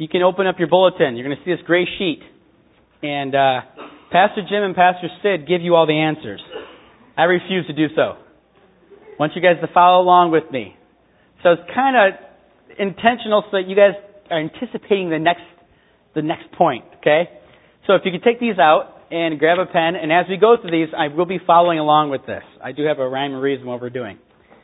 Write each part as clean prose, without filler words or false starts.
you can open up your bulletin. You're going to see this gray sheet. And Pastor Jim and Pastor Sid give you all the answers. I refuse to do so. I want you guys to follow along with me. So it's kind of intentional so that you guys are anticipating the next point, okay? So if you could take these out and grab a pen, and as we go through these, I will be following along with this. I do have a rhyme and reason what we're doing.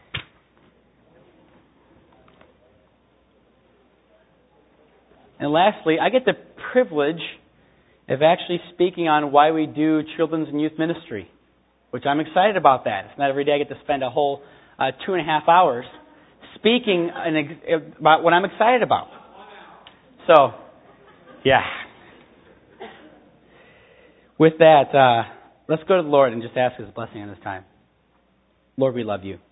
And lastly, I get the privilege of actually speaking on why we do children's and youth ministry, which I'm excited about that. It's not every day I get to spend a whole 2.5 hours speaking about what I'm excited about. So, yeah. With that, let's go to the Lord and just ask His blessing on this time. Lord, we love you.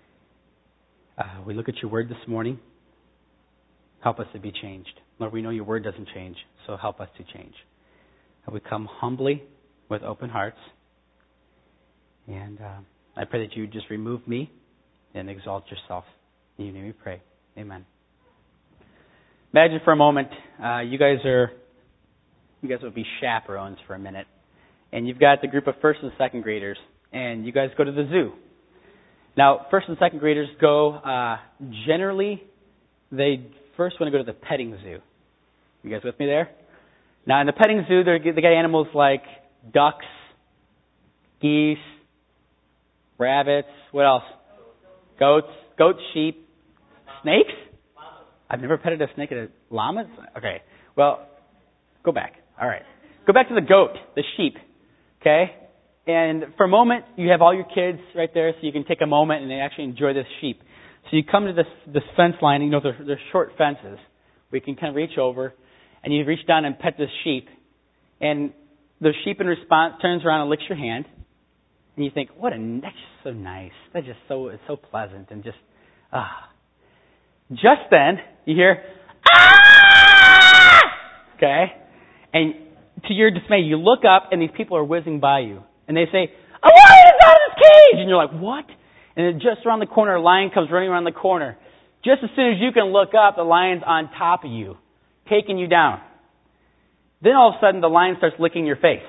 We look at your word this morning. Help us to be changed. Lord, we know your word doesn't change, so help us to change. We come humbly with open hearts. And I pray that you just remove me and exalt yourself. In your name we pray. Amen. Imagine for a moment, you guys would be chaperones for a minute. And you've got the group of first and second graders, and you guys go to the zoo. Now, first and second graders go, generally, they first want to go to the petting zoo. You guys with me there? Now, in the petting zoo, they got animals like ducks, geese, rabbits, what else? Goats, sheep, snakes? I've never petted a snake at a llamas? Okay, well, go back. All right. Go back to the goat, the sheep, okay? And for a moment, you have all your kids right there, so you can take a moment and actually enjoy this sheep. So you come to this fence line, you know, they're short fences. We can kind of reach over, and you reach down and pet this sheep. And the sheep in response turns around and licks your hand. And you think, that's just so nice. That's just it's so pleasant. And just then, you hear, ah! Okay? And to your dismay, you look up and these people are whizzing by you. And they say, a lion is out of his cage! And you're like, what? And then just around the corner, a lion comes running around the corner. Just as soon as you can look up, the lion's on top of you, taking you down. Then all of a sudden, the lion starts licking your face.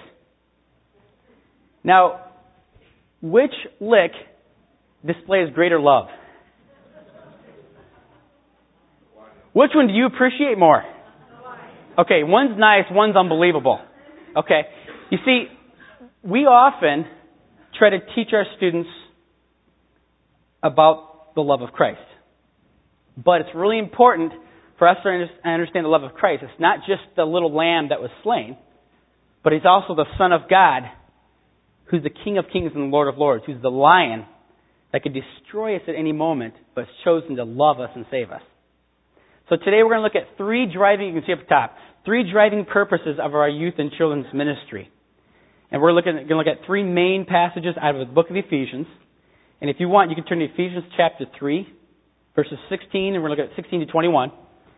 Now, which lick displays greater love? Which one do you appreciate more? Okay, one's nice, one's unbelievable. Okay, you see, we often try to teach our students about the love of Christ. But it's really important for us to understand the love of Christ. It's not just the little lamb that was slain, but He's also the Son of God, who's the King of Kings and the Lord of Lords, who's the lion that could destroy us at any moment, but has chosen to love us and save us. So today we're going to look at you can see up top, three driving purposes of our youth and children's ministry. And we're going to look at three main passages out of the book of Ephesians. And if you want, you can turn to Ephesians chapter 3, verses 16, and we're going to look at 16 to 21.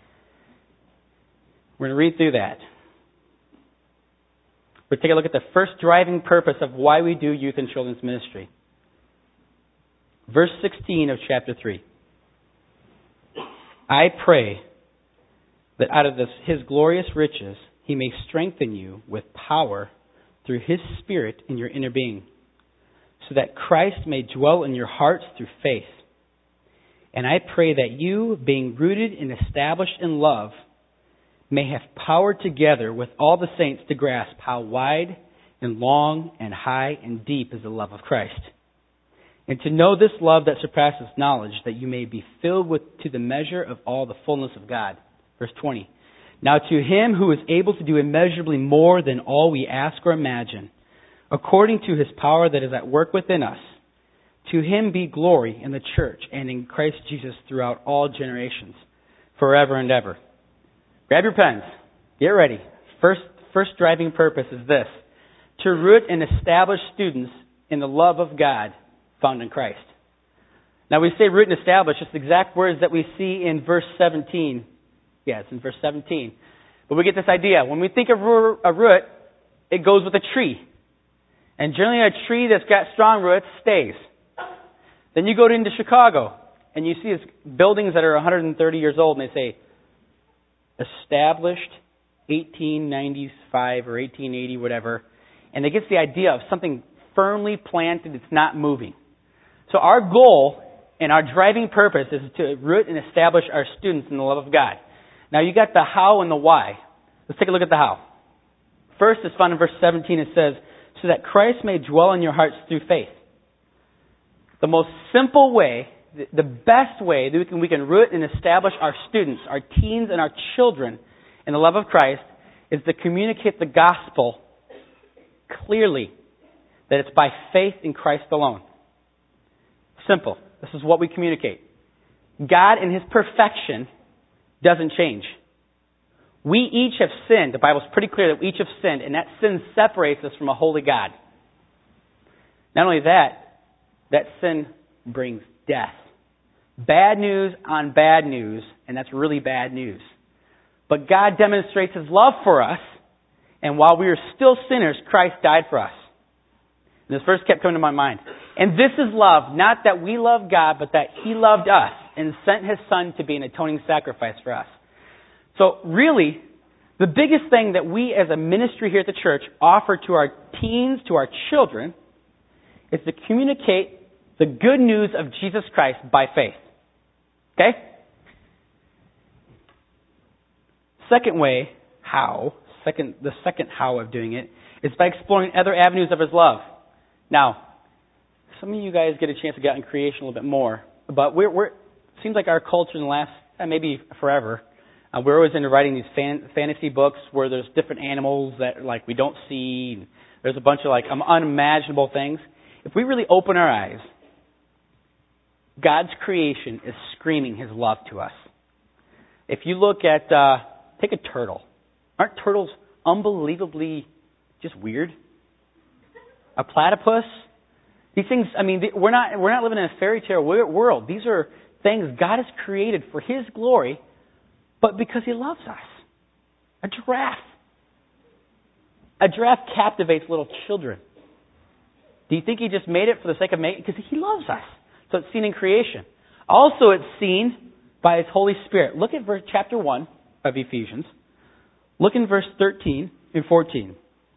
We're going to read through that. We're going to take a look at the first driving purpose of why we do youth and children's ministry. Verse 16 of chapter 3. I pray that out of His glorious riches He may strengthen you with power through His Spirit in your inner being, so that Christ may dwell in your hearts through faith. And I pray that you, being rooted and established in love, may have power together with all the saints to grasp how wide and long and high and deep is the love of Christ. And to know this love that surpasses knowledge, that you may be filled to the measure of all the fullness of God. Verse 20. Now to Him who is able to do immeasurably more than all we ask or imagine, according to His power that is at work within us, to Him be glory in the church and in Christ Jesus throughout all generations, forever and ever. Grab your pens. Get ready. First driving purpose is this: to root and establish students in the love of God found in Christ. Now we say root and establish. It's the exact words that we see in verse 17. Yeah, it's in verse 17. But we get this idea. When we think of a root, it goes with a tree. And generally a tree that's got strong roots stays. Then you go into Chicago, and you see these buildings that are 130 years old, and they say, established 1895 or 1880, whatever, and it gets the idea of something firmly planted, it's not moving. So our goal and our driving purpose is to root and establish our students in the love of God. Now you got the how and the why. Let's take a look at the how. First is found in verse 17. It says, so that Christ may dwell in your hearts through faith. The most simple way, the best way that we can root and establish our students, our teens and our children in the love of Christ is to communicate the gospel clearly, that it's by faith in Christ alone. Simple. This is what we communicate. God in His perfection doesn't change. We each have sinned. The Bible's pretty clear that we each have sinned, and that sin separates us from a holy God. Not only that, that sin brings death. Bad news on bad news, and that's really bad news. But God demonstrates His love for us, and while we were still sinners, Christ died for us. And this verse kept coming to my mind. And this is love, not that we love God, but that He loved us and sent His Son to be an atoning sacrifice for us. So really, the biggest thing that we as a ministry here at the church offer to our teens, to our children, is to communicate the good news of Jesus Christ by faith. Okay? Second way, the second how of doing it is by exploring other avenues of His love. Now, some of you guys get a chance to get in creation a little bit more, but it seems like our culture in the last, maybe forever, we're always into writing these fantasy books where there's different animals that like we don't see. And there's a bunch of like unimaginable things. If we really open our eyes, God's creation is screaming His love to us. If you look at, take a turtle. Aren't turtles unbelievably just weird? A platypus? These things, we're not living in a fairy tale world. These are things God has created for His glory, but because He loves us. A giraffe. A giraffe captivates little children. Do you think He just made it for the sake of making it? Because He loves us. So it's seen in creation. Also, it's seen by His Holy Spirit. Look at chapter 1 of Ephesians. Look in verse 13 and 14.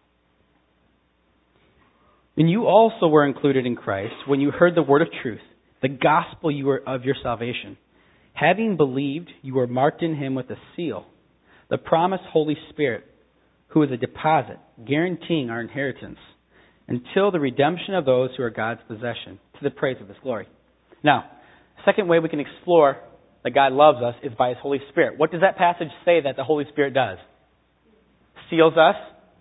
And you also were included in Christ when you heard the word of truth, the gospel of your salvation. Having believed, you were marked in Him with a seal, the promised Holy Spirit, who is a deposit, guaranteeing our inheritance, until the redemption of those who are God's possession, to the praise of His glory. Now, second way we can explore that God loves us is by His Holy Spirit. What does that passage say that the Holy Spirit does? Seals us.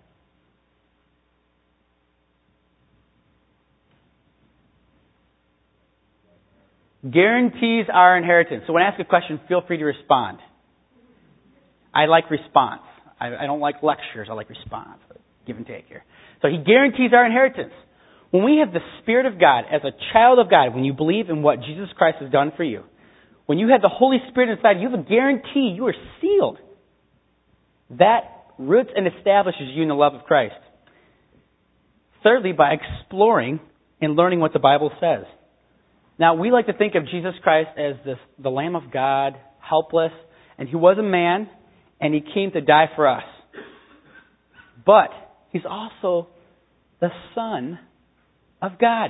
Guarantees our inheritance. So when I ask a question, feel free to respond. I like response. I don't like lectures. I like response. Give and take here. So He guarantees our inheritance. When we have the Spirit of God, as a child of God, when you believe in what Jesus Christ has done for you, when you have the Holy Spirit inside, you have a guarantee. You are sealed. That roots and establishes you in the love of Christ. Thirdly, by exploring and learning what the Bible says. Now, we like to think of Jesus Christ as the Lamb of God, helpless, and He was a man, and He came to die for us. But He's also the Son of God.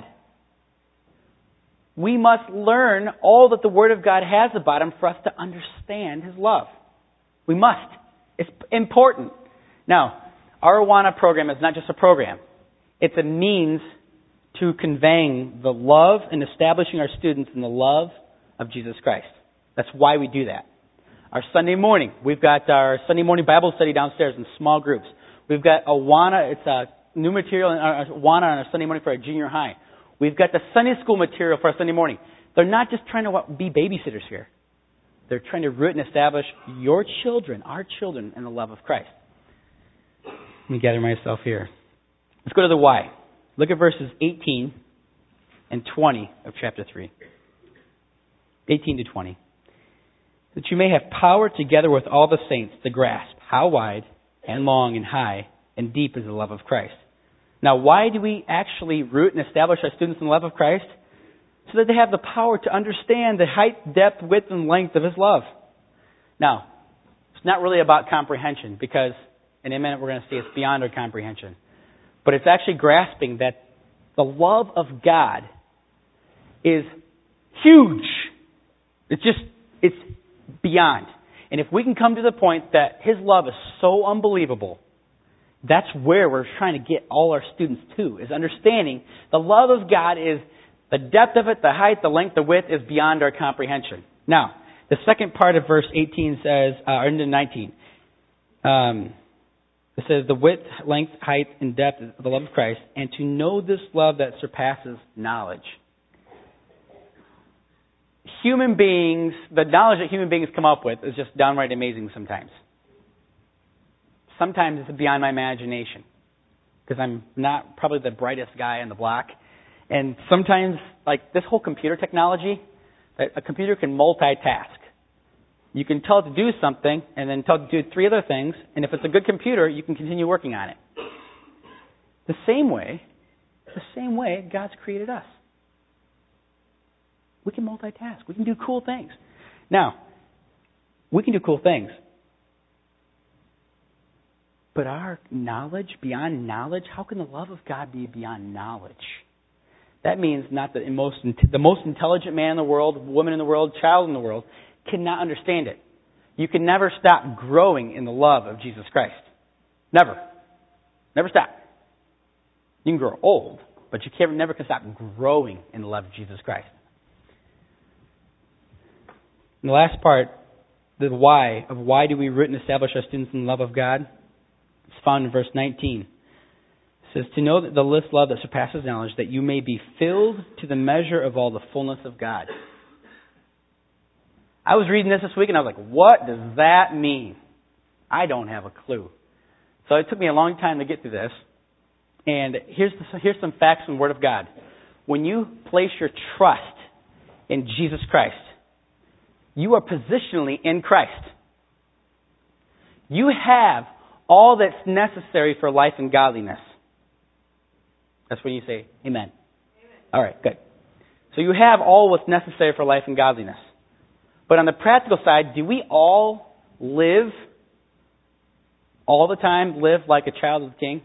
We must learn all that the Word of God has about Him for us to understand His love. We must. It's important. Now, our Awana program is not just a program. It's a means to conveying the love and establishing our students in the love of Jesus Christ. That's why we do that. Our Sunday morning, we've got our Sunday morning Bible study downstairs in small groups. We've got Awana, it's a new material in Awana on our Sunday morning for our junior high. We've got the Sunday school material for our Sunday morning. They're not just trying to be babysitters here. They're trying to root and establish your children, our children, in the love of Christ. Let me gather myself here. Let's go to the why. Look at verses 18 and 20 of chapter 3. 18 to 20. That you may have power together with all the saints to grasp how wide and long and high and deep is the love of Christ. Now, why do we actually root and establish our students in the love of Christ? So that they have the power to understand the height, depth, width, and length of His love. Now, not really about comprehension, because in a minute we're going to see it's beyond our comprehension. But it's actually grasping that the love of God is huge. It's beyond. And if we can come to the point that His love is so unbelievable, that's where we're trying to get all our students to, is understanding the love of God is the depth of it, the height, the length, the width is beyond our comprehension. Now, the second part of verse 18 says, or into 19, it says, the width, length, height, and depth of the love of Christ, and to know this love that surpasses knowledge. Human beings, the knowledge that human beings come up with is just downright amazing sometimes. Sometimes it's beyond my imagination, because I'm not probably the brightest guy on the block. And sometimes, like this whole computer technology, a computer can multitask. You can tell it to do something, and then tell it to do 3 other things, and if it's a good computer, you can continue working on it. The same way God's created us. We can multitask. We can do cool things. Now, we can do cool things. But our knowledge, beyond knowledge, how can the love of God be beyond knowledge? That means not that the most intelligent man in the world, woman in the world, child in the world, cannot understand it. You can never stop growing in the love of Jesus Christ. Never. Never stop. You can grow old, but you never can stop growing in the love of Jesus Christ. And the last part, the why, of why do we root and establish our students in the love of God, is found in verse 19. It says, to know that the love that surpasses knowledge, that you may be filled to the measure of all the fullness of God. I was reading this week and I was like, what does that mean? I don't have a clue. So it took me a long time to get through this. And here's some facts from the Word of God. When you place your trust in Jesus Christ, you are positionally in Christ. You have all that's necessary for life and godliness. That's when you say amen. All right, good. So you have all what's necessary for life and godliness. But on the practical side, do we all live all the time, live like a child of the King?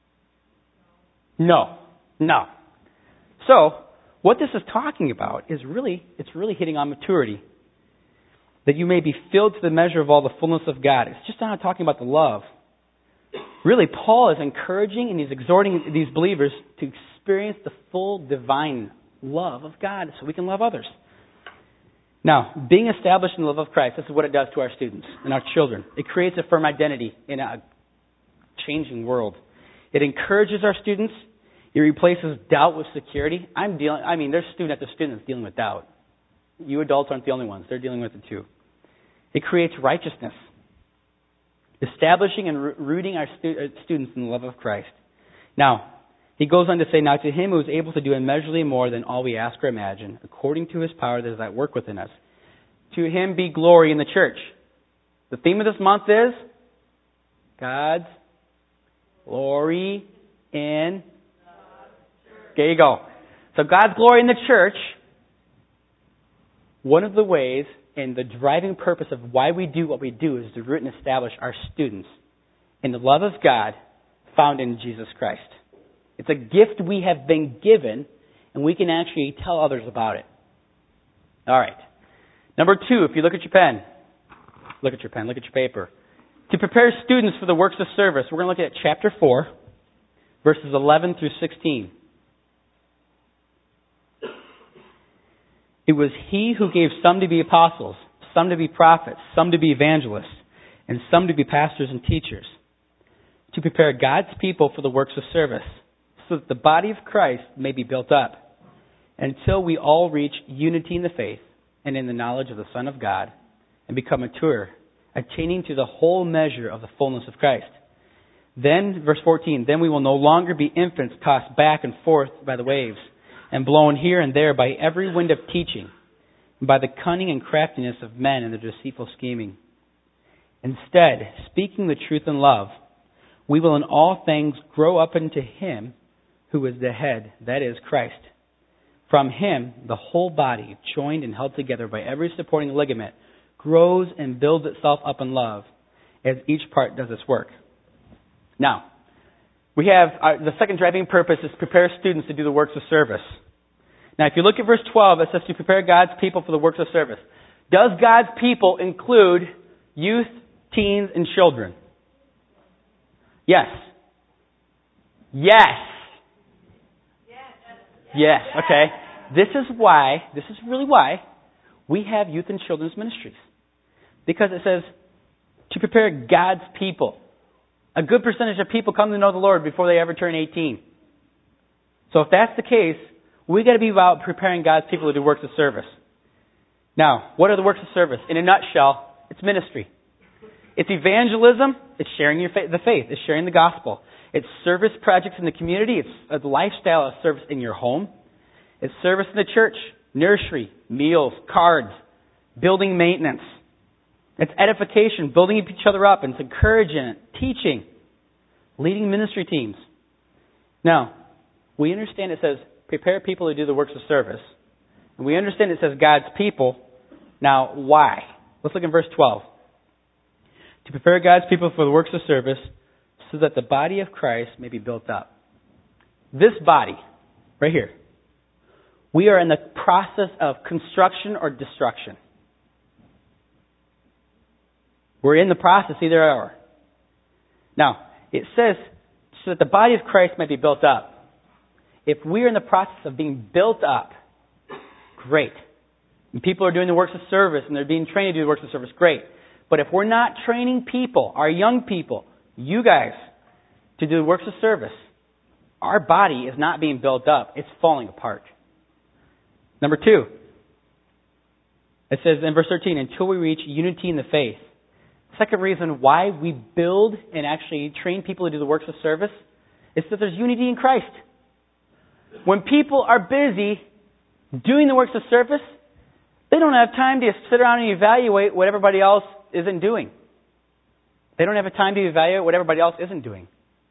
No. So, what this is talking about is it's really hitting on maturity. That you may be filled to the measure of all the fullness of God. It's just not talking about the love. Really, Paul is encouraging and he's exhorting these believers to experience the full divine love of God so we can love others. Now, being established in the love of Christ, this is what it does to our students and our children. It creates a firm identity in a changing world. It encourages our students. It replaces doubt with security. There's student after student that's dealing with doubt. You adults aren't the only ones. They're dealing with it too. It creates righteousness. Establishing and rooting our students in the love of Christ. Now, he goes on to say, now to him who is able to do immeasurably more than all we ask or imagine, according to his power that is at work within us. To him be glory in the church. The theme of this month is God's glory in. There you go. So God's glory in the church. One of the ways and the driving purpose of why we do what we do is to root and establish our students in the love of God found in Jesus Christ. It's a gift we have been given, and we can actually tell others about it. All right. Number 2, if you look at your pen, look at your paper. To prepare students for the works of service, we're going to look at chapter 4, verses 11 through 16. It was he who gave some to be apostles, some to be prophets, some to be evangelists, and some to be pastors and teachers, to prepare God's people for the works of service, so that the body of Christ may be built up, until we all reach unity in the faith and in the knowledge of the Son of God, and become mature, attaining to the whole measure of the fullness of Christ. Then, verse 14, then we will no longer be infants tossed back and forth by the waves, and blown here and there by every wind of teaching, and by the cunning and craftiness of men and their deceitful scheming. Instead, speaking the truth in love, we will in all things grow up into him who is the head, that is, Christ. From him, the whole body, joined and held together by every supporting ligament, grows and builds itself up in love as each part does its work. Now, we have the second driving purpose is prepare students to do the works of service. Now, if you look at verse 12, it says to prepare God's people for the works of service. Does God's people include youth, teens, and children? Yes. Yes. Yes. Okay. This is really why we have youth and children's ministries. Because it says to prepare God's people. A good percentage of people come to know the Lord before they ever turn 18. So if that's the case, we got to be about preparing God's people to do works of service. Now, what are the works of service? In a nutshell, it's ministry. It's evangelism. It's sharing the faith. It's sharing the gospel. It's service projects in the community. It's a lifestyle of service in your home. It's service in the church, nursery, meals, cards, building maintenance. It's edification, building each other up. And it's encouragement, teaching, leading ministry teams. Now, we understand it says prepare people to do the works of service. And we understand it says God's people. Now, why? Let's look in verse 12. To prepare God's people for the works of service so that the body of Christ may be built up. This body, right here, we are in the process of construction or destruction. We're in the process, either or. Now, it says, so that the body of Christ may be built up. If we're in the process of being built up, great. And people are doing the works of service and they're being trained to do the works of service, great. But if we're not training people, our young people, you guys, to do the works of service, our body is not being built up. It's falling apart. Number 2, it says in verse 13, until we reach unity in the faith. Second reason why we build and actually train people to do the works of service is that there's unity in Christ. When people are busy doing the works of service, they don't have time to sit around and evaluate what everybody else isn't doing. They don't have time to evaluate what everybody else isn't doing.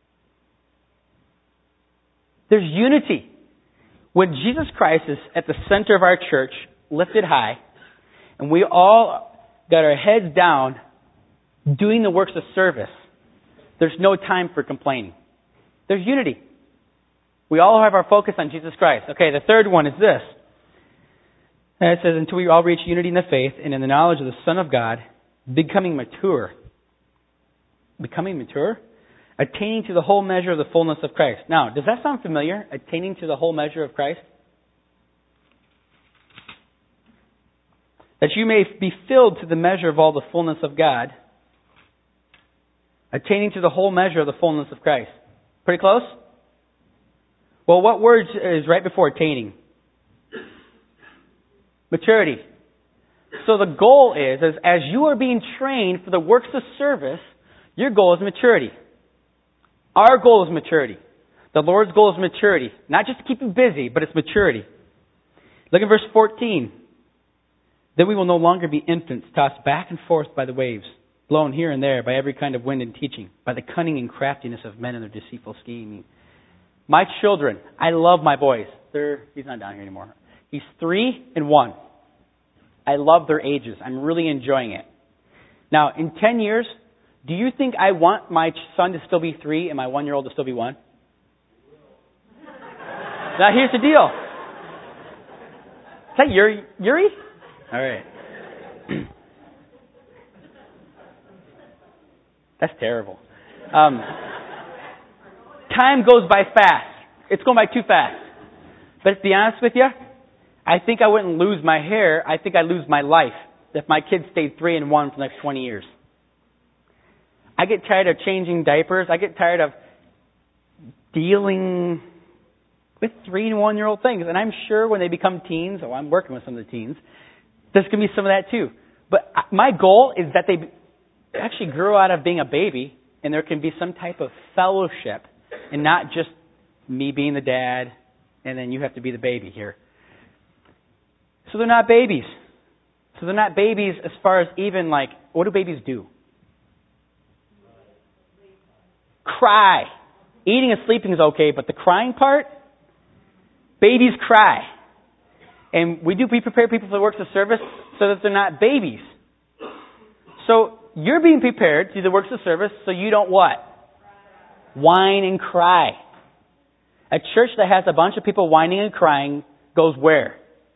There's unity. When Jesus Christ is at the center of our church, lifted high, and we all got our heads down doing the works of service, there's no time for complaining. There's unity. We all have our focus on Jesus Christ. Okay, the third one is this. And it says, until we all reach unity in the faith and in the knowledge of the Son of God, becoming mature. Becoming mature? Attaining to the whole measure of the fullness of Christ. Now, does that sound familiar? Attaining to the whole measure of Christ? That you may be filled to the measure of all the fullness of God. Attaining to the whole measure of the fullness of Christ. Pretty close? Well, what word is right before attaining? Maturity. So the goal is as you are being trained for the works of service, your goal is maturity. Our goal is maturity. The Lord's goal is maturity. Not just to keep you busy, but it's maturity. Look at verse 14. Then we will no longer be infants, tossed back and forth by the waves, blown here and there by every kind of wind and teaching, by the cunning and craftiness of men and their deceitful scheming. My children, I love my boys. He's not down here anymore. He's 3 and 1. I love their ages. I'm really enjoying it. Now, in 10 years, do you think I want my son to still be 3 and my 1-year-old to still be 1? Now, here's the deal. Is that Yuri? All right. That's terrible. Time goes by fast. It's going by too fast. But to be honest with you, I think I wouldn't lose my hair. I think I'd lose my life if my kids stayed 3 and 1 for the next 20 years. I get tired of changing diapers. I get tired of dealing with 3 and 1-year-old things. And I'm sure when they become teens, I'm working with some of the teens, there's going to be some of that too. But my goal is that they actually grow out of being a baby and there can be some type of fellowship and not just me being the dad and then you have to be the baby here. So they're not babies. So they're not babies as far as even like, what do babies do? Cry. Eating and sleeping is okay, but the crying part, babies cry. And we prepare people for the works of service so that they're not babies. So you're being prepared to do the works of service so you don't what? Whine and cry. A church that has a bunch of people whining and crying goes where?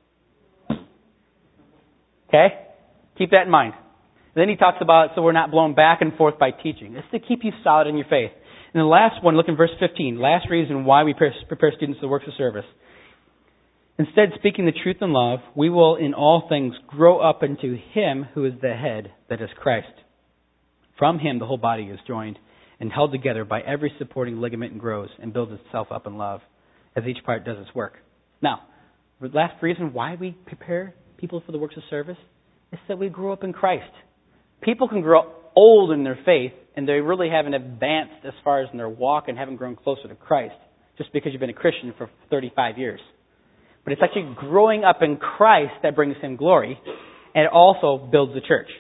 Okay? Keep that in mind. Then he talks about so we're not blown back and forth by teaching. It's to keep you solid in your faith. And the last one, look in verse 15. Last reason why we prepare students for the works of service. Instead, speaking the truth in love, we will in all things grow up into Him who is the head, that is Christ. From Him the whole body is joined and held together by every supporting ligament and grows and builds itself up in love as each part does its work. Now, the last reason why we prepare people for the works of service is that we grow up in Christ. People can grow old in their faith and they really haven't advanced as far as in their walk and haven't grown closer to Christ just because you've been a Christian for 35 years. But it's actually growing up in Christ that brings Him glory, and it also builds the church.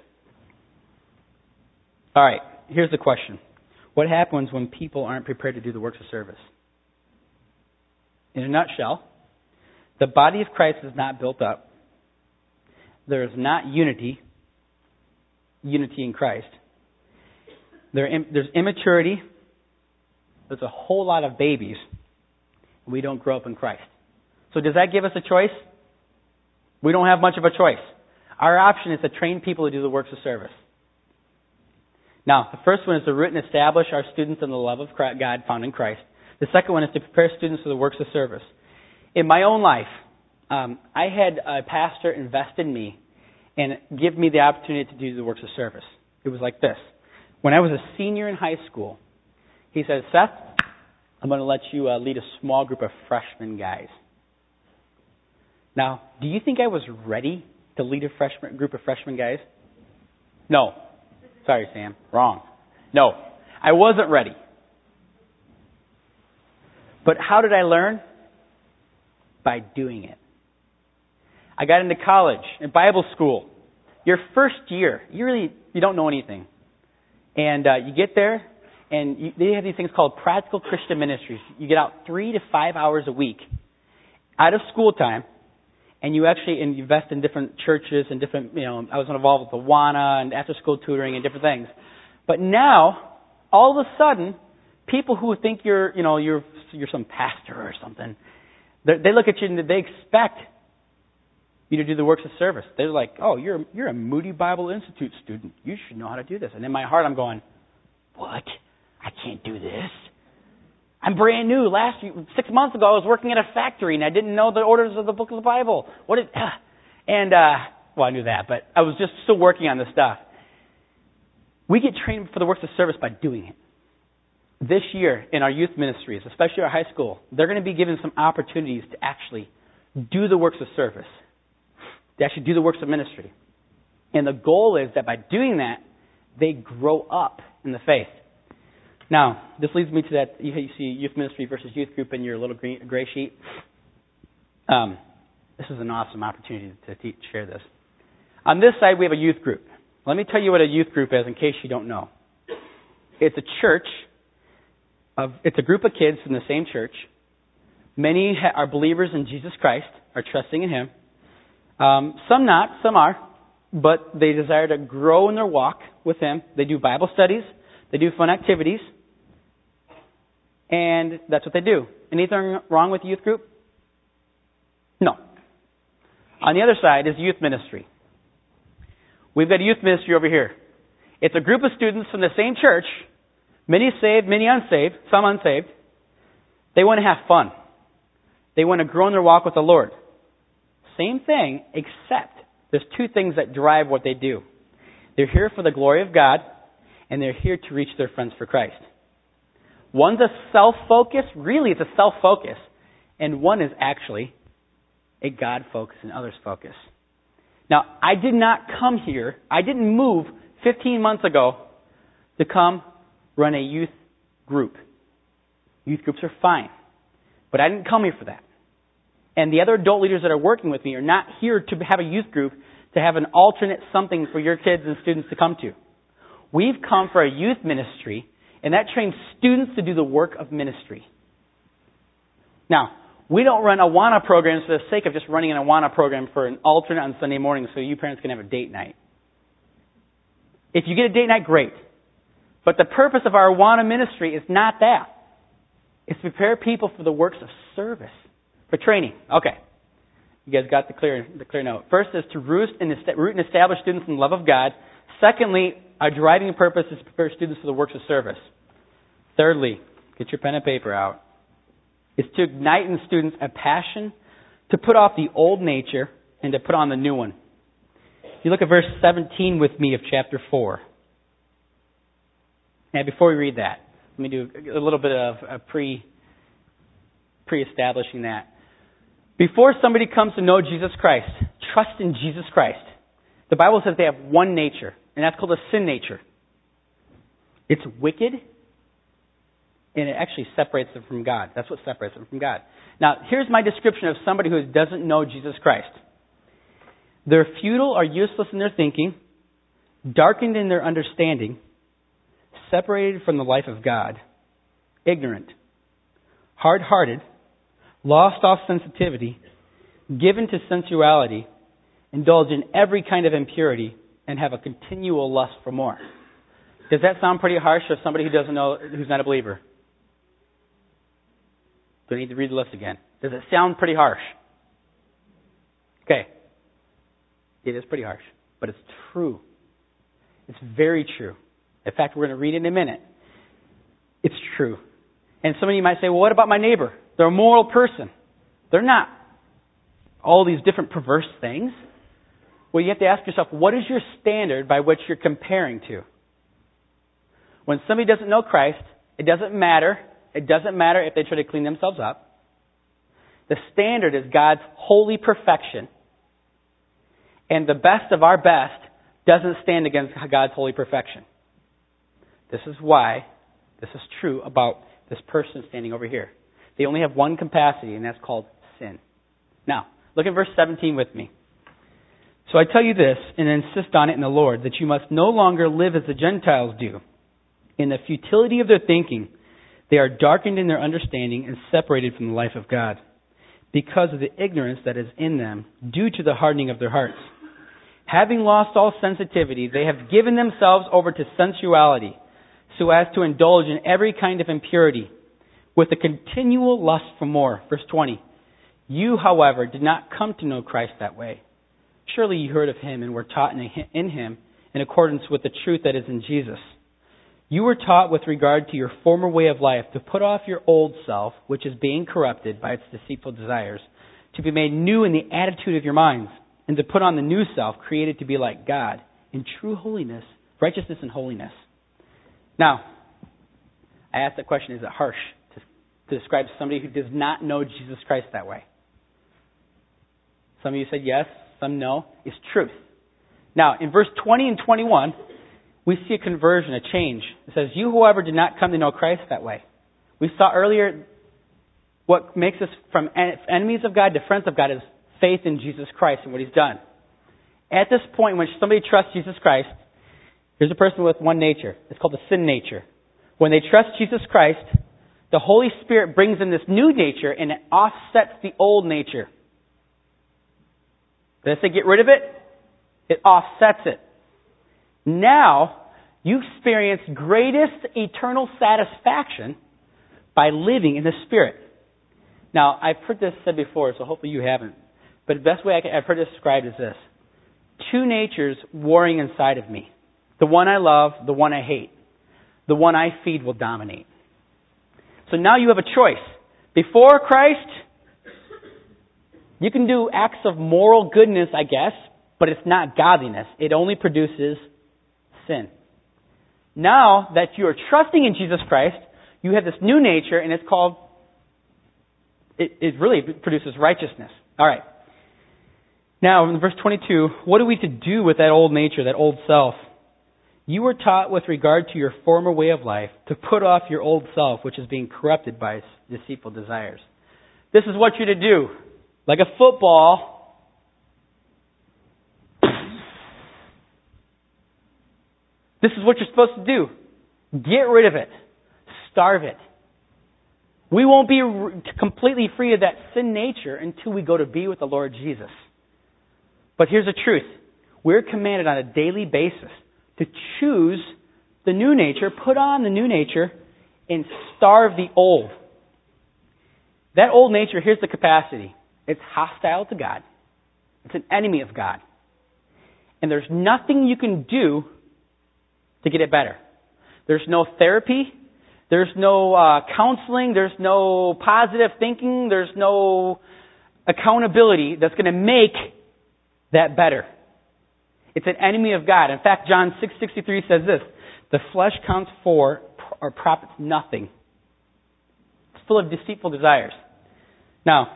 All right, here's the question. What happens when people aren't prepared to do the works of service? In a nutshell, the body of Christ is not built up. There is not unity in Christ. There's immaturity. There's a whole lot of babies. We don't grow up in Christ. So does that give us a choice? We don't have much of a choice. Our option is to train people to do the works of service. Now, the first one is to root and establish our students in the love of God found in Christ. The second one is to prepare students for the works of service. In my own life, I had a pastor invest in me and give me the opportunity to do the works of service. It was like this. When I was a senior in high school, he said, Seth, I'm going to let you lead a small group of freshman guys. Now, do you think I was ready to lead a group of freshman guys? No. Sorry, Sam. Wrong. No. I wasn't ready. But how did I learn? By doing it. I got into college and Bible school. Your first year, you don't know anything. And you get there, and they have these things called practical Christian ministries. You get out 3 to 5 hours a week out of school time, and you actually invest in different churches and different, I was involved with Awana and after-school tutoring and different things. But now, all of a sudden, people who think you're some pastor or something, they look at you and they expect you to do the works of service. They're like, oh, you're a Moody Bible Institute student. You should know how to do this. And in my heart, I'm going, what? I can't do this. I'm brand new. 6 months ago, I was working at a factory, and I didn't know the orders of the book of the Bible. I knew that, but I was just still working on this stuff. We get trained for the works of service by doing it. This year, in our youth ministries, especially our high school, they're going to be given some opportunities to actually do the works of service, to actually do the works of ministry. And the goal is that by doing that, they grow up in the faith. Now, this leads me to that, you see youth ministry versus youth group in your little gray sheet. This is an awesome opportunity to share this. On this side, we have a youth group. Let me tell you what a youth group is in case you don't know. It's a church. It's a group of kids in the same church. Many are believers in Jesus Christ, are trusting in Him. Some not, some are. But they desire to grow in their walk with Him. They do Bible studies. They do fun activities. And that's what they do. Anything wrong with the youth group? No. On the other side is youth ministry. We've got a youth ministry over here. It's a group of students from the same church, many saved, many unsaved, some unsaved. They want to have fun. They want to grow in their walk with the Lord. Same thing, except there's two things that drive what they do. They're here for the glory of God, and they're here to reach their friends for Christ. One's a self-focus. Really, it's a self-focus. And one is actually a God-focus and others-focus. Now, I did not come here. I didn't move 15 months ago to come run a youth group. Youth groups are fine. But I didn't come here for that. And the other adult leaders that are working with me are not here to have a youth group to have an alternate something for your kids and students to come to. We've come for a youth ministry, and that trains students to do the work of ministry. Now, we don't run Awana programs for the sake of just running an Awana program for an alternate on Sunday morning so you parents can have a date night. If you get a date night, great. But the purpose of our Awana ministry is not that. It's to prepare people for the works of service, for training. Okay. You guys got the clear note. First is to root and establish students in the love of God. Secondly, our driving purpose is to prepare students for the works of service. Thirdly, get your pen and paper out. It's to ignite in students a passion to put off the old nature and to put on the new one. You look at verse 17 with me of chapter 4. Now, before we read that, let me do a little bit of a pre-establishing that. Before somebody comes to know Jesus Christ, trust in Jesus Christ, the Bible says they have one nature, and that's called a sin nature. It's wicked, and it actually separates them from God. That's what separates them from God. Now, here's my description of somebody who doesn't know Jesus Christ. They're futile or useless in their thinking, darkened in their understanding, separated from the life of God, ignorant, hard-hearted, lost off sensitivity, given to sensuality, indulge in every kind of impurity, and have a continual lust for more. Does that sound pretty harsh for somebody who doesn't know, who's not a believer? Do I need to read the list again? Does it sound pretty harsh? Okay. It is pretty harsh, but it's true. It's very true. In fact, we're going to read it in a minute. It's true. And some of you might say, well, what about my neighbor? They're a moral person. They're not all these different perverse things. Well, you have to ask yourself, what is your standard by which you're comparing to? When somebody doesn't know Christ, it doesn't matter. It doesn't matter if they try to clean themselves up. The standard is God's holy perfection. And the best of our best doesn't stand against God's holy perfection. This is why this is true about this person standing over here. They only have one capacity, and that's called sin. Now, look at verse 17 with me. So I tell you this, and insist on it in the Lord, that you must no longer live as the Gentiles do. In the futility of their thinking, they are darkened in their understanding and separated from the life of God, because of the ignorance that is in them, due to the hardening of their hearts. Having lost all sensitivity, they have given themselves over to sensuality, so as to indulge in every kind of impurity, with a continual lust for more. Verse 20. You, however, did not come to know Christ that way. Surely you heard of him and were taught in him in accordance with the truth that is in Jesus. You were taught with regard to your former way of life to put off your old self, which is being corrupted by its deceitful desires, to be made new in the attitude of your minds, and to put on the new self, created to be like God, in true holiness, righteousness and holiness. Now, I asked that question, is it harsh to describe somebody who does not know Jesus Christ that way? Some of you said yes, some no. It's truth. Now, in verse 20 and 21, we see a conversion, a change. It says, you, however, did not come to know Christ that way. We saw earlier what makes us from enemies of God to friends of God is faith in Jesus Christ and what he's done. At this point in which somebody trusts Jesus Christ, here's a person with one nature. It's called the sin nature. When they trust Jesus Christ, the Holy Spirit brings in this new nature and it offsets the old nature. Did I say get rid of it? It offsets it. Now, you experience greatest eternal satisfaction by living in the Spirit. Now, I've heard this said before, so hopefully you haven't. But the best way I've heard it described is this. Two natures warring inside of me. The one I love, the one I hate. The one I feed will dominate. So now you have a choice. Before Christ, you can do acts of moral goodness, I guess, but it's not godliness. It only produces sin. Now that you are trusting in Jesus Christ, you have this new nature, and it's called, it really produces righteousness. All right. Now, in verse 22, what are we to do with that old nature, that old self? You were taught with regard to your former way of life to put off your old self, which is being corrupted by its deceitful desires. This is what you're to do. Like a football, this is what you're supposed to do. Get rid of it. Starve it. We won't be completely free of that sin nature until we go to be with the Lord Jesus. But here's the truth. We're commanded on a daily basis to choose the new nature, put on the new nature, and starve the old. That old nature, here's the capacity. It's hostile to God. It's an enemy of God. And there's nothing you can do to get it better. There's no therapy. There's no counseling. There's no positive thinking. There's no accountability that's going to make that better. It's an enemy of God. In fact, John 6:63 says this, the flesh counts for or profits nothing. It's full of deceitful desires. Now,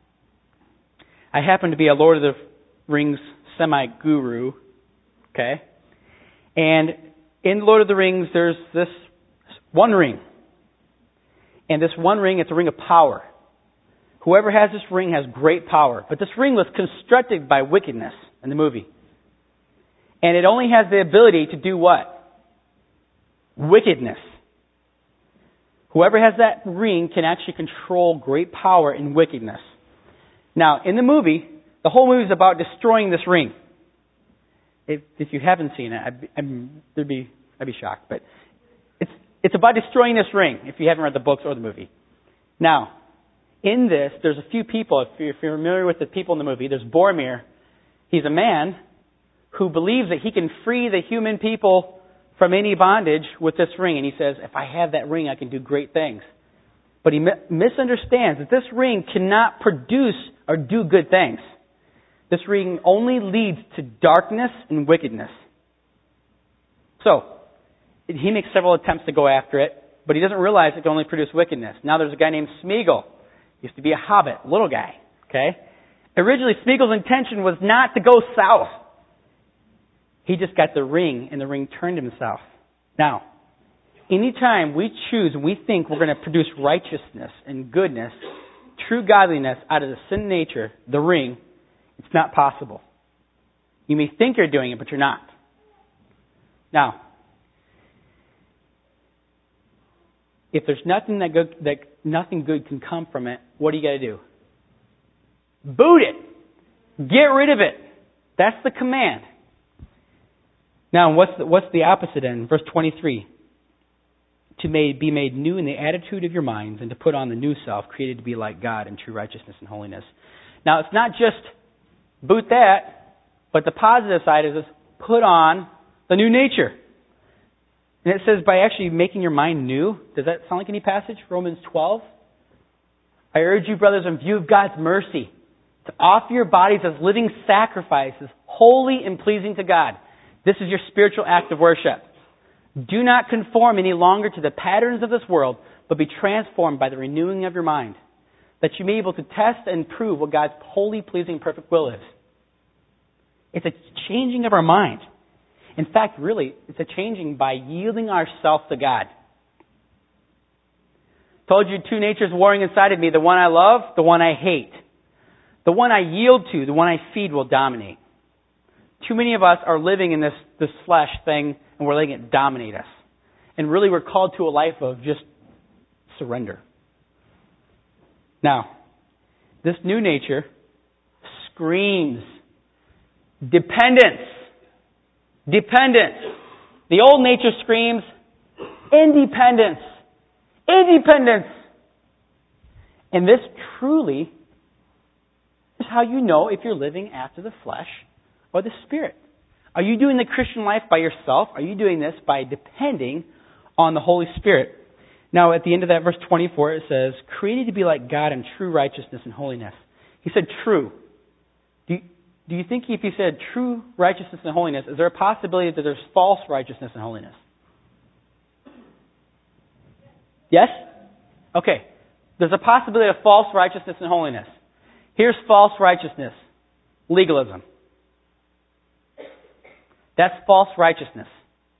I happen to be a Lord of the Rings semi-guru, okay? And in Lord of the Rings, there's this one ring. And this one ring, it's a ring of power. Whoever has this ring has great power. But this ring was constructed by wickedness in the movie. And it only has the ability to do what? Wickedness. Whoever has that ring can actually control great power and wickedness. Now, in the movie, the whole movie is about destroying this ring. If you haven't seen it, I'd be shocked. But it's about destroying this ring, if you haven't read the books or the movie. Now, in this, there's a few people. If you're familiar with the people in the movie, there's Boromir. He's a man who believes that he can free the human people from any bondage with this ring. And he says, if I have that ring, I can do great things. But he misunderstands that this ring cannot produce or do good things. This ring only leads to darkness and wickedness. So, he makes several attempts to go after it, but he doesn't realize it can only produce wickedness. Now there's a guy named Smeagol. He used to be a hobbit, little guy. Okay? Originally, Smeagol's intention was not to go south. He just got the ring, and the ring turned himself. Now, anytime we choose and we think we're going to produce righteousness and goodness, true godliness out of the sin nature, the ring, it's not possible. You may think you're doing it, but you're not. Now, if there's nothing nothing good can come from it, what do you got to do? Boot it. Get rid of it. That's the command. Now, what's the opposite end? Verse 23. To be made new in the attitude of your minds and to put on the new self, created to be like God in true righteousness and holiness. Now, it's not just boot that, but the positive side is put on the new nature. And it says by actually making your mind new. Does that sound like any passage? Romans 12. I urge you, brothers, in view of God's mercy, to offer your bodies as living sacrifices, holy and pleasing to God. This is your spiritual act of worship. Do not conform any longer to the patterns of this world, but be transformed by the renewing of your mind, that you may be able to test and prove what God's holy, pleasing, perfect will is. It's a changing of our mind. In fact, really, it's a changing by yielding ourselves to God. Told you two natures warring inside of me, the one I love, the one I hate. The one I yield to, the one I feed will dominate. Too many of us are living in this flesh thing, and we're letting it dominate us. And really, we're called to a life of just surrender. Now, this new nature screams dependence. Dependence. The old nature screams independence. Independence. And this truly is how you know if you're living after the flesh or the Spirit. Are you doing the Christian life by yourself? Are you doing this by depending on the Holy Spirit? Now, at the end of that verse 24, it says, created to be like God in true righteousness and holiness. He said true. Do you think if he said true righteousness and holiness, is there a possibility that there's false righteousness and holiness? Yes? Okay. There's a possibility of false righteousness and holiness. Here's false righteousness. Legalism. That's false righteousness.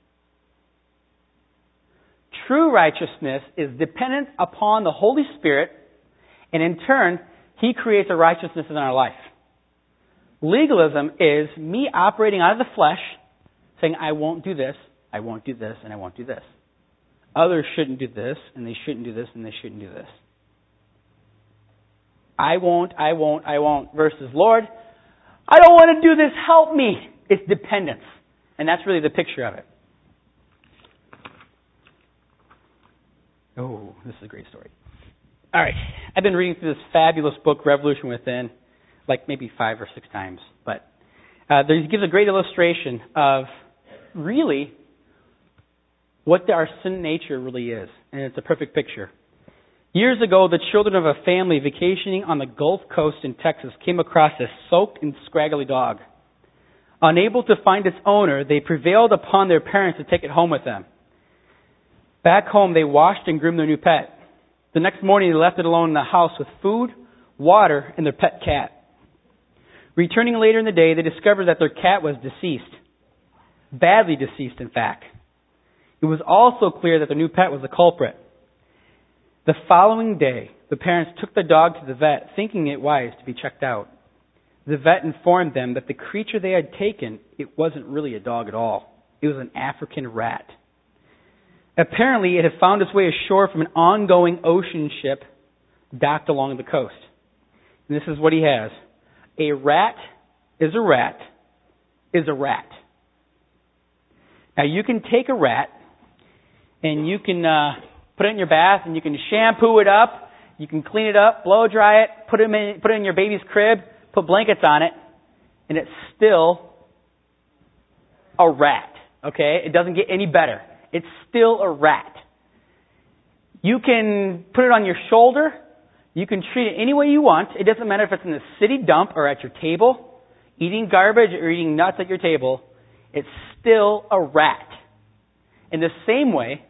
True righteousness is dependent upon the Holy Spirit, and in turn, He creates a righteousness in our life. Legalism is me operating out of the flesh, saying, I won't do this, I won't do this, and I won't do this. Others shouldn't do this, and they shouldn't do this, and they shouldn't do this. I won't, versus, Lord, I don't want to do this, help me. It's dependence. And that's really the picture of it. Oh, this is a great story. All right. I've been reading through this fabulous book, Revolution Within, like maybe 5 or 6 times. But it gives a great illustration of really what our sin nature really is. And it's a perfect picture. Years ago, the children of a family vacationing on the Gulf Coast in Texas came across a soaked and scraggly dog. Unable to find its owner, they prevailed upon their parents to take it home with them. Back home, they washed and groomed their new pet. The next morning, they left it alone in the house with food, water, and their pet cat. Returning later in the day, they discovered that their cat was deceased. Badly deceased, in fact. It was also clear that the new pet was the culprit. The following day, the parents took the dog to the vet, thinking it wise to be checked out. The vet informed them that the creature they had taken, it wasn't really a dog at all. It was an African rat. Apparently, it had found its way ashore from an ongoing ocean ship docked along the coast. And this is what he has. A rat is a rat is a rat. Now, you can take a rat and you can put it in your bath and you can shampoo it up, you can clean it up, blow dry it, put it in your baby's crib, put blankets on it, and it's still a rat. Okay? It doesn't get any better. It's still a rat. You can put it on your shoulder. You can treat it any way you want. It doesn't matter if it's in the city dump or at your table, eating garbage or eating nuts at your table. It's still a rat. In the same way,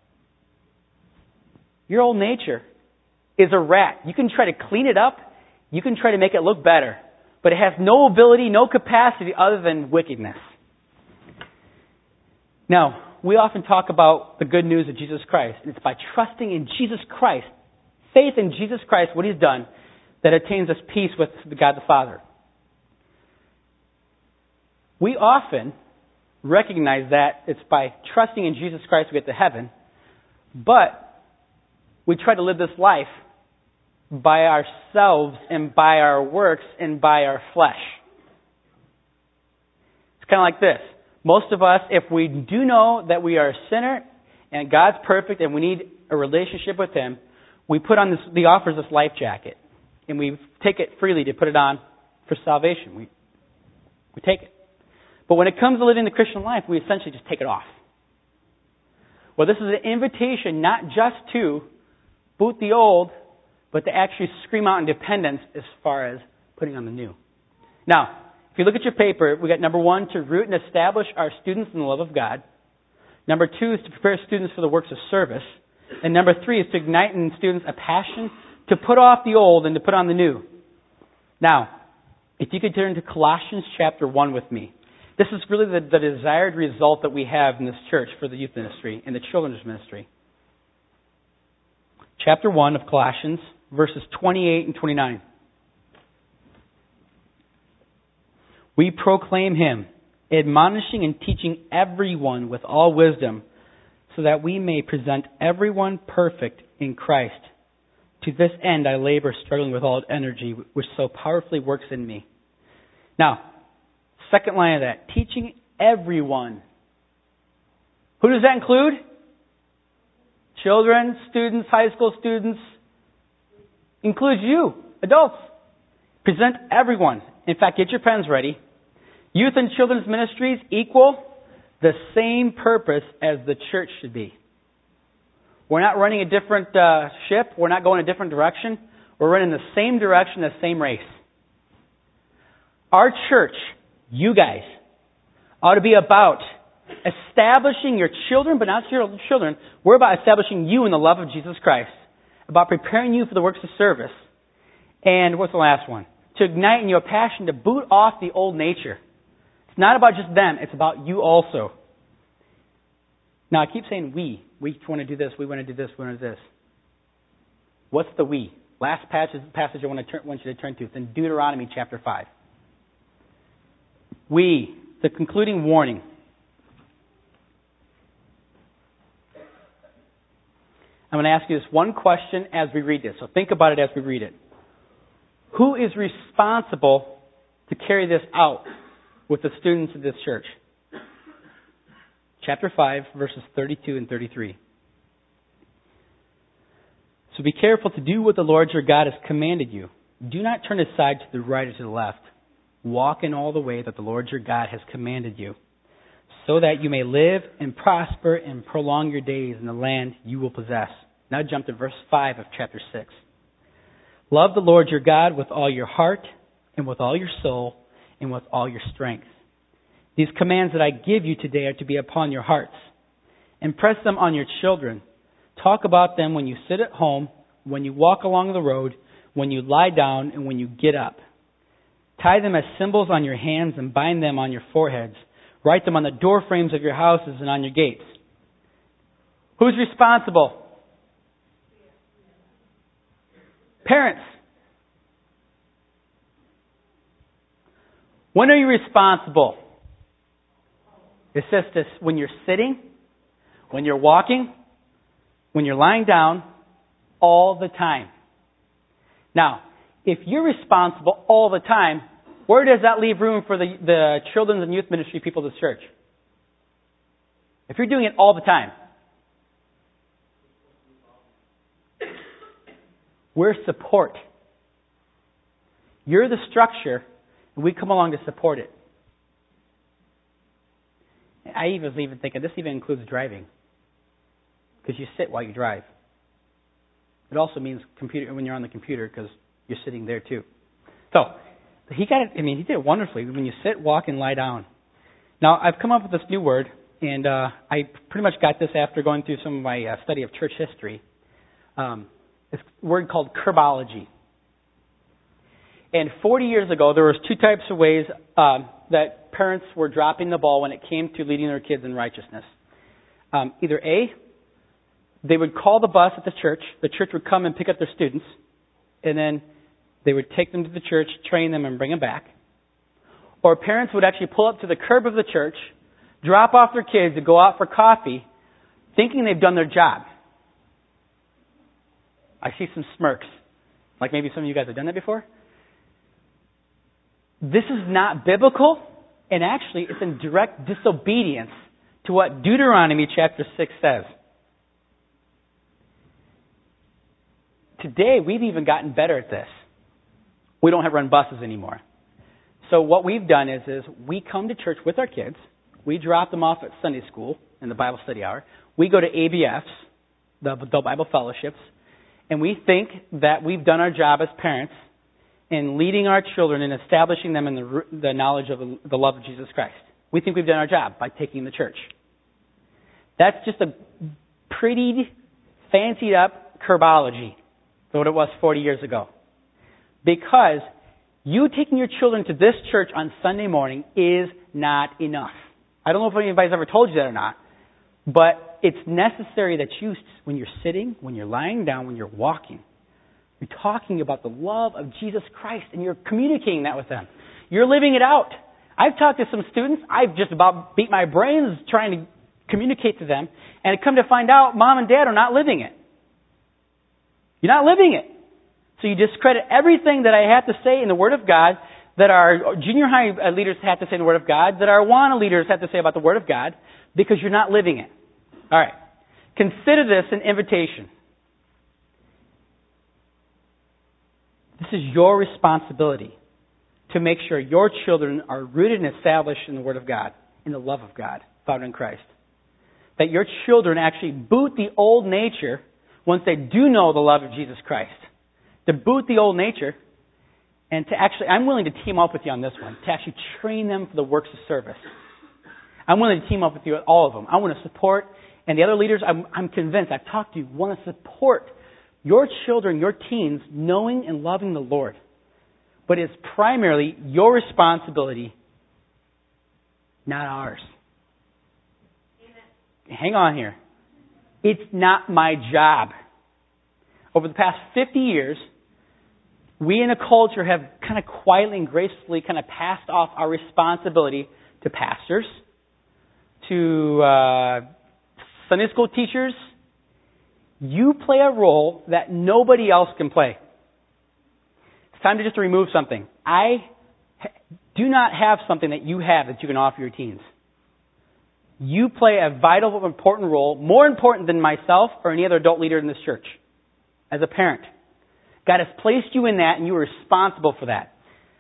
your old nature is a rat. You can try to clean it up. You can try to make it look better. But it has no ability, no capacity other than wickedness. Now, we often talk about the good news of Jesus Christ. And it's by trusting in Jesus Christ, faith in Jesus Christ, what He's done, that attains us peace with God the Father. We often recognize that it's by trusting in Jesus Christ we get to heaven, but we try to live this life by ourselves and by our works and by our flesh. It's kind of like this. Most of us, if we do know that we are a sinner and God's perfect and we need a relationship with Him, we put on He offers this life jacket. And we take it freely to put it on for salvation. We take it. But when it comes to living the Christian life, we essentially just take it off. Well, this is an invitation not just to boot the old, but to actually scream out independence as far as putting on the new. Now, if you look at your paper, we got number 1, to root and establish our students in the love of God. Number 2 is to prepare students for the works of service. And number 3 is to ignite in students a passion to put off the old and to put on the new. Now, if you could turn to Colossians chapter 1 with me. This is really the desired result that we have in this church for the youth ministry and the children's ministry. Chapter 1 of Colossians, verses 28 and 29. We proclaim Him, admonishing and teaching everyone with all wisdom, so that we may present everyone perfect in Christ. To this end I labor, struggling with all energy, which so powerfully works in me. Now, second line of that, teaching everyone. Who does that include? Children, students, high school students. Includes you, adults. Present everyone. In fact, get your pens ready. Youth and children's ministries equal the same purpose as the church should be. We're not running a different ship. We're not going a different direction. We're running the same direction, the same race. Our church, you guys, ought to be about establishing your children, but not your children. We're about establishing you in the love of Jesus Christ. About preparing you for the works of service. And what's the last one? To ignite in you a passion to boot off the old nature. It's not about just them. It's about you also. Now, I keep saying we. We want to do this. We want to do this. We want to do this. What's the we? Last passage I want you to turn to. It's in Deuteronomy chapter 5. We, the concluding warning. I'm going to ask you this one question as we read this. So think about it as we read it. Who is responsible to carry this out with the students of this church? chapter 5, verses 32 and 33. So be careful to do what the Lord your God has commanded you. Do not turn aside to the right or to the left. Walk in all the way that the Lord your God has commanded you, so that you may live and prosper and prolong your days in the land you will possess. Now jump to verse 5 of chapter 6. Love the Lord your God with all your heart and with all your soul and with all your strength. These commands that I give you today are to be upon your hearts. Impress them on your children. Talk about them when you sit at home, when you walk along the road, when you lie down, and when you get up. Tie them as symbols on your hands and bind them on your foreheads. Write them on the door frames of your houses and on your gates. Who's responsible? Parents. When are you responsible? It says this when you're sitting, when you're walking, when you're lying down, all the time. Now, if you're responsible all the time, where does that leave room for the children's and youth ministry people of the church? If you're doing it all the time. We're support. You're the structure, and we come along to support it. I was even thinking this even includes driving, because you sit while you drive. It also means computer when you're on the computer, because you're sitting there too. So he got it. I mean, he did it wonderfully. When you sit, walk, and lie down. Now I've come up with this new word, and I pretty much got this after going through some of my study of church history. It's a word called curbology. And 40 years ago, there was two types of ways that parents were dropping the ball when it came to leading their kids in righteousness. Either A, they would call the bus at the church would come and pick up their students, and then they would take them to the church, train them, and bring them back. Or parents would actually pull up to the curb of the church, drop off their kids, and go out for coffee, thinking they've done their job. I see some smirks. Like maybe some of you guys have done that before. This is not biblical, and actually it's in direct disobedience to what Deuteronomy chapter 6 says. Today, we've even gotten better at this. We don't have run buses anymore. So what we've done is we come to church with our kids. We drop them off at Sunday school in the Bible study hour. We go to ABFs, the Bible fellowships, and we think that we've done our job as parents in leading our children and establishing them in the knowledge of the love of Jesus Christ. We think we've done our job by taking the church. That's just a pretty fancied up curbology than what it was 40 years ago. Because you taking your children to this church on Sunday morning is not enough. I don't know if anybody's ever told you that or not, but it's necessary that you, when you're sitting, when you're lying down, when you're walking, you're talking about the love of Jesus Christ, and you're communicating that with them. You're living it out. I've talked to some students. I've just about beat my brains trying to communicate to them, and I come to find out mom and dad are not living it. You're not living it. So you discredit everything that I have to say in the Word of God, that our junior high leaders have to say in the Word of God, that our Awana leaders have to say about the Word of God, because you're not living it. All right. Consider this an invitation. This is your responsibility to make sure your children are rooted and established in the Word of God, in the love of God, found in Christ. That your children actually boot the old nature once they do know the love of Jesus Christ. To boot the old nature, and to actually, I'm willing to team up with you on this one, to actually train them for the works of service. I'm willing to team up with you, all of them. I want to support, and the other leaders, I'm convinced, I've talked to you, want to support your children, your teens, knowing and loving the Lord. But it's primarily your responsibility, not ours. Amen. Hang on here. It's not my job. Over the past 50 years, we in a culture have kind of quietly and gracefully kind of passed off our responsibility to pastors, to Sunday school teachers. You play a role that nobody else can play. It's time to just remove something. I do not have something that you have that you can offer your teens. You play a vital, important role, more important than myself or any other adult leader in this church, as a parent. God has placed you in that, and you are responsible for that.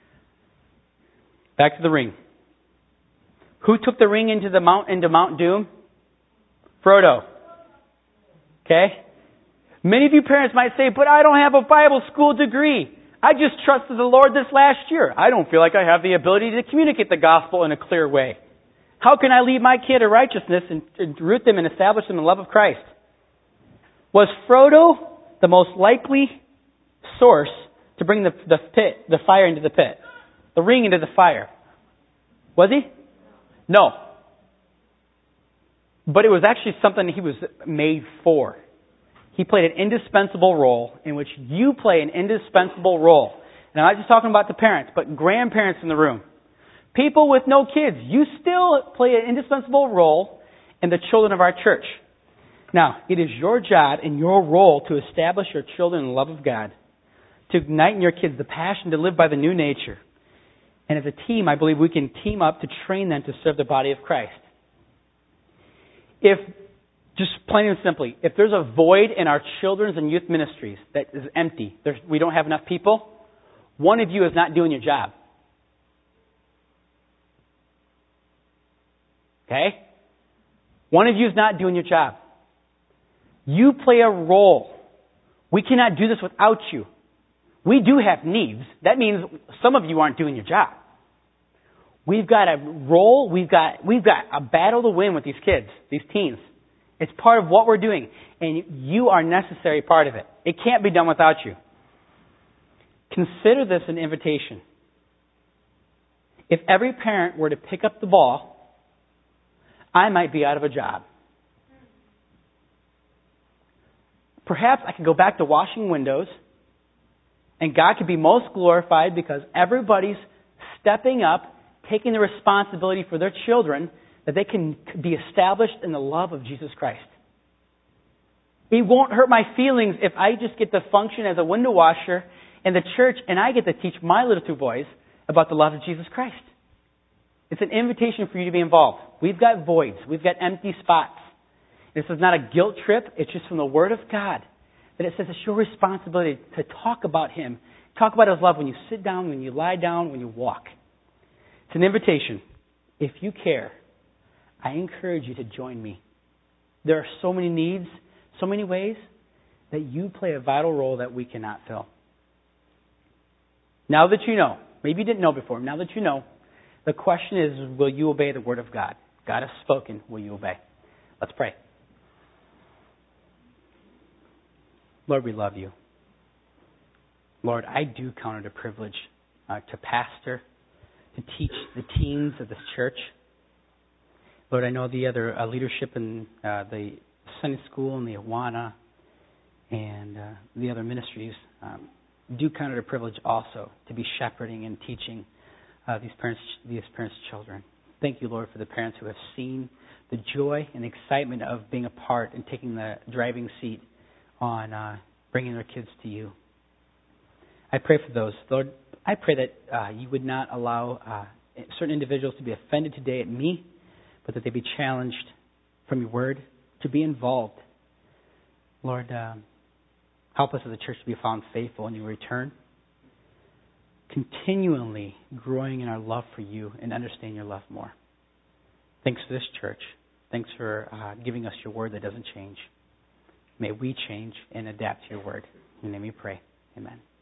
Back to the ring. Who took the ring into Mount Doom? Frodo. Okay? Many of you parents might say, but I don't have a Bible school degree. I just trusted the Lord this last year. I don't feel like I have the ability to communicate the gospel in a clear way. How can I lead my kid to righteousness and root them and establish them in the love of Christ? Was Frodo the most likely source to bring the fire into the pit? The ring into the fire? Was he? No. But it was actually something he was made for. He played an indispensable role in which you play an indispensable role. Now, I'm not just talking about the parents, but grandparents in the room. People with no kids, you still play an indispensable role in the children of our church. Now, it is your job and your role to establish your children in the love of God, to ignite in your kids the passion to live by the new nature. And as a team, I believe we can team up to train them to serve the body of Christ. If, just plain and simply, if there's a void in our children's and youth ministries that is empty, we don't have enough people, one of you is not doing your job. Okay? One of you is not doing your job. You play a role. We cannot do this without you. We do have needs. That means some of you aren't doing your job. We've got a role. We've got a battle to win with these kids, these teens. It's part of what we're doing, and you are a necessary part of it. It can't be done without you. Consider this an invitation. If every parent were to pick up the ball, I might be out of a job. Perhaps I could go back to washing windows, and God could be most glorified because everybody's stepping up, taking the responsibility for their children, that they can be established in the love of Jesus Christ. It won't hurt my feelings if I just get to function as a window washer in the church and I get to teach my little two boys about the love of Jesus Christ. It's an invitation for you to be involved. We've got voids. We've got empty spots. This is not a guilt trip. It's just from the Word of God that it says it's your responsibility to talk about Him, talk about His love when you sit down, when you lie down, when you walk. It's an invitation. If you care, I encourage you to join me. There are so many needs, so many ways that you play a vital role that we cannot fill. Now that you know, maybe you didn't know before, now that you know, the question is, will you obey the Word of God? God has spoken, will you obey? Let's pray. Lord, we love you. Lord, I do count it a privilege to pastor, to teach the teens of this church. Lord, I know the other leadership in the Sunday school and the Awana and the other ministries do count it a privilege also to be shepherding and teaching these parents' children. Thank you, Lord, for the parents who have seen the joy and excitement of being a part and taking the driving seat on bringing their kids to you. I pray for those. Lord, I pray that you would not allow certain individuals to be offended today at me, but that they be challenged from your word to be involved. Lord, help us as a church to be found faithful in your return, continually growing in our love for you and understanding your love more. Thanks for this church. Thanks for giving us your word that doesn't change. May we change and adapt to your word. In your name we pray. Amen.